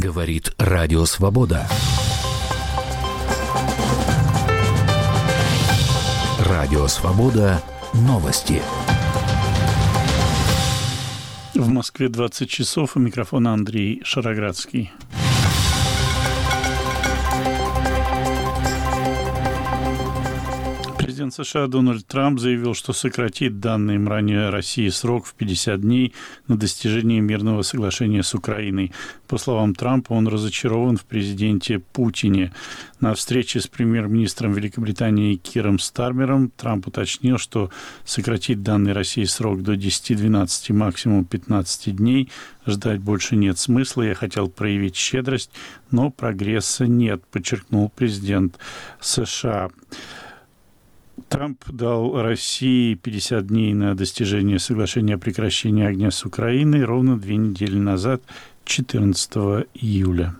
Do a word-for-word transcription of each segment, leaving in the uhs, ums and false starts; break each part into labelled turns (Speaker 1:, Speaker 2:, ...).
Speaker 1: Говорит Радио Свобода. Радио Свобода. Новости.
Speaker 2: В Москве двадцать часов. У микрофона Андрей Шароградский. Президент США Дональд Трамп заявил, что сократит данный им ранее России срок в пятьдесят дней на достижение мирного соглашения с Украиной. По словам Трампа, он разочарован в президенте Путине. На встрече с премьер-министром Великобритании Киром Стармером Трамп уточнил, что сократит данный России срок до десяти-двенадцати, максимум пятнадцати дней. Ждать больше нет смысла. Я хотел проявить щедрость, но прогресса нет, подчеркнул президент США. Трамп дал России пятьдесят дней на достижение соглашения о прекращении огня с Украиной ровно две недели назад, четырнадцатого июля.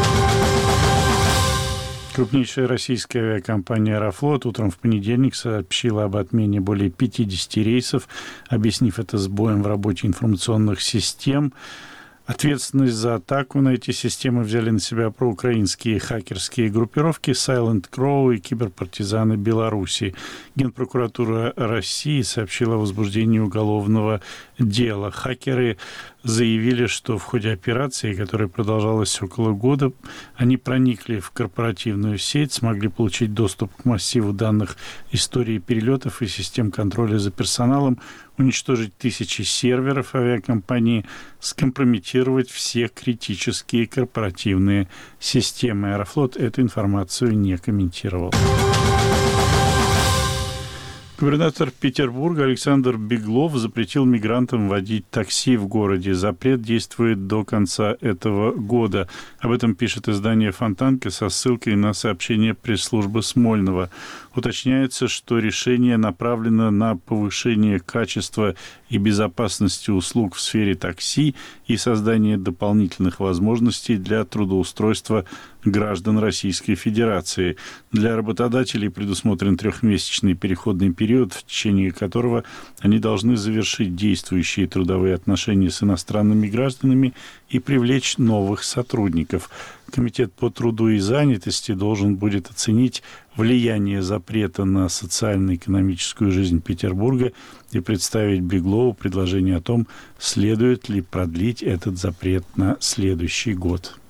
Speaker 2: Крупнейшая российская авиакомпания «Аэрофлот» утром в понедельник сообщила об отмене более пятидесяти рейсов, объяснив это сбоем в работе информационных систем. Ответственность за атаку на эти системы взяли на себя проукраинские хакерские группировки Silent Crow и киберпартизаны Беларуси. Генпрокуратура России сообщила о возбуждении уголовного дела. Хакеры заявили, что в ходе операции, которая продолжалась около года, они проникли в корпоративную сеть, смогли получить доступ к массиву данных истории перелетов и систем контроля за персоналом, уничтожить тысячи серверов авиакомпании, скомпрометировать все критические корпоративные системы. Аэрофлот эту информацию не комментировал. Губернатор Петербурга Александр Беглов запретил мигрантам водить такси в городе. Запрет действует до конца этого года. Об этом пишет издание «Фонтанка» со ссылкой на сообщение пресс-службы Смольного. Уточняется, что решение направлено на повышение качества и безопасности услуг в сфере такси и создание дополнительных возможностей для трудоустройства граждан Российской Федерации. Для работодателей предусмотрен трехмесячный переходный период, в течение которого они должны завершить действующие трудовые отношения с иностранными гражданами и привлечь новых сотрудников. Комитет по труду и занятости должен будет оценить влияние запрета на социально-экономическую жизнь Петербурга и представить Беглову предложение о том, следует ли продлить этот запрет на следующий год.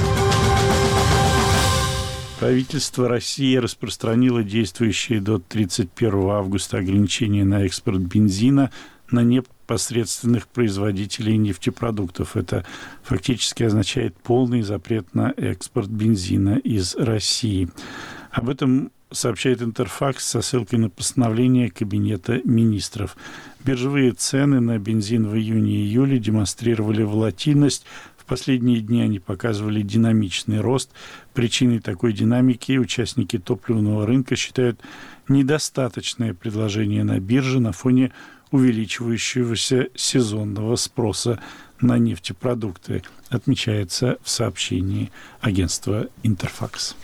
Speaker 2: Правительство России распространило действующие до тридцать первого августа ограничения на экспорт бензина на непосредственных производителей нефтепродуктов. Это фактически означает полный запрет на экспорт бензина из России. Об этом сообщает Интерфакс со ссылкой на постановление Кабинета министров. Биржевые цены на бензин в июне и июле демонстрировали волатильность. В последние дни они показывали динамичный рост. Причиной такой динамики участники топливного рынка считают недостаточное предложение на бирже на фоне увеличивающегося сезонного спроса на нефтепродукты, отмечается в сообщении агентства Интерфакс.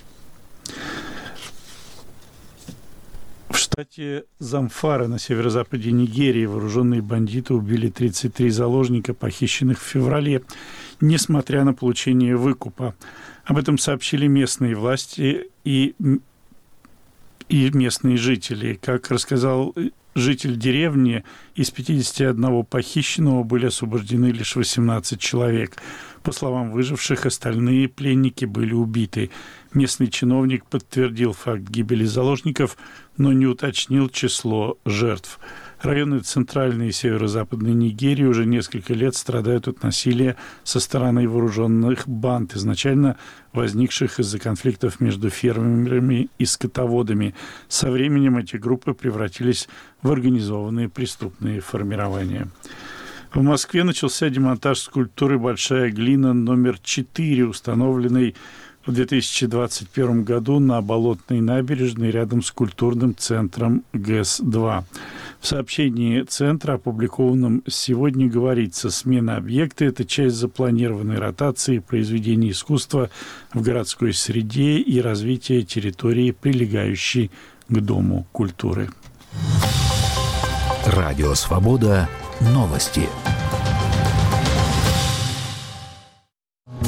Speaker 2: В штате Замфара на северо-западе Нигерии вооруженные бандиты убили тридцать три заложника, похищенных в феврале, несмотря на получение выкупа. Об этом сообщили местные власти и, и местные жители. Как рассказал житель деревни, из пятидесяти одного похищенного были освобождены лишь восемнадцать человек. По словам выживших, остальные пленники были убиты. Местный чиновник подтвердил факт гибели заложников, но не уточнил число жертв. Районы центральной и северо-западной Нигерии уже несколько лет страдают от насилия со стороны вооруженных банд, изначально возникших из-за конфликтов между фермерами и скотоводами. Со временем эти группы превратились в организованные преступные формирования. В Москве начался демонтаж скульптуры «Большая глина» номер четыре, установленной в две тысячи двадцать первом году на Болотной набережной рядом с культурным центром ГЭС два. В сообщении центра, опубликованном сегодня, говорится: смена объекта – это часть запланированной ротации произведений искусства в городской среде и развития территории, прилегающей к Дому культуры.
Speaker 1: Радио «Свобода». Новости.